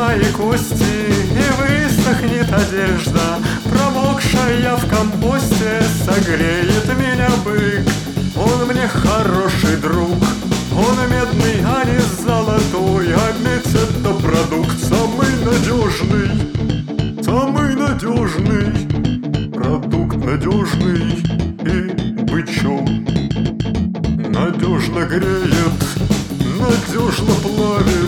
мои кости, и высохнет одежда, промокшая в компосте, согреет меня бык. Он мне хороший друг, он медный, а не золотой, а медь — это продукт самый надежный, самый надежный, продукт надежный и бычок. Надежно греет, надежно плавит,